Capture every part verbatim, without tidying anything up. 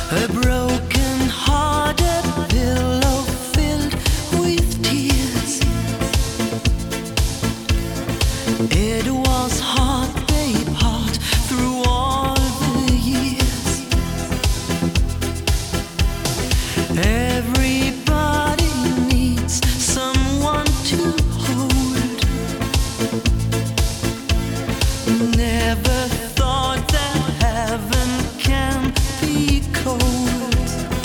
A broken-hearted pillow filled with tears. It was hard, babe, hard through all the years. Everybody needs someone to hold. Never thought that heaven can be cold.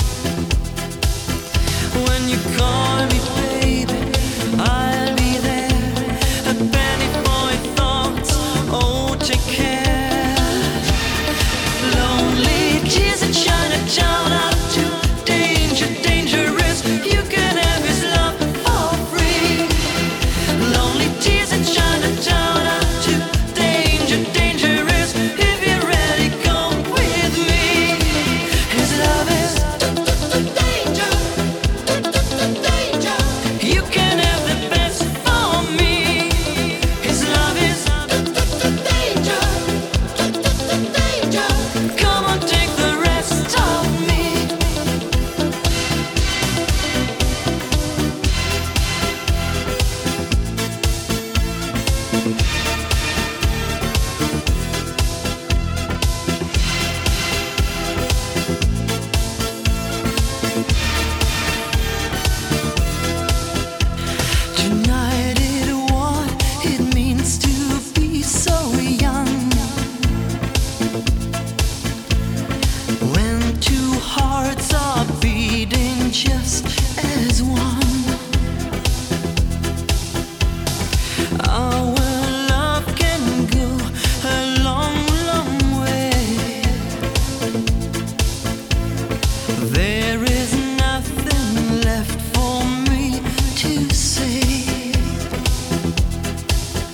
When you call me, baby, I'll be there. A penny for your thoughts, oh, take care. Lonely tears and Chinatown out to danger, dangerous. You can have his love for free. Lonely tears and Chinatown out to danger, dangerous. If you're ready, go with me. His love is danger, danger. You can have the best for me. His love is danger, danger. Come on, take the rest of me. Tonight it what it means to be so young. When two hearts are beating just as one. Our love can go a long, long way. There is nothing left for me to say.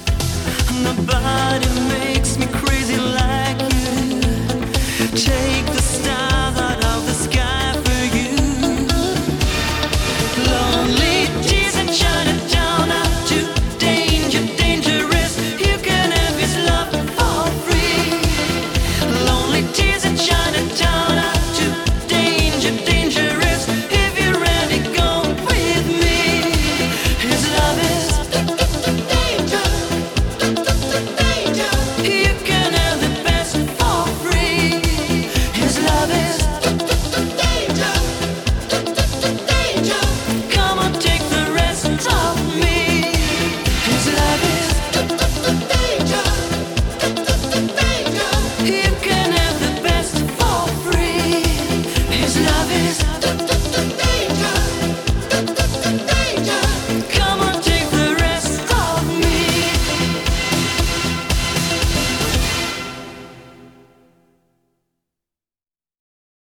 Nobody makes me crazy like you do. Take the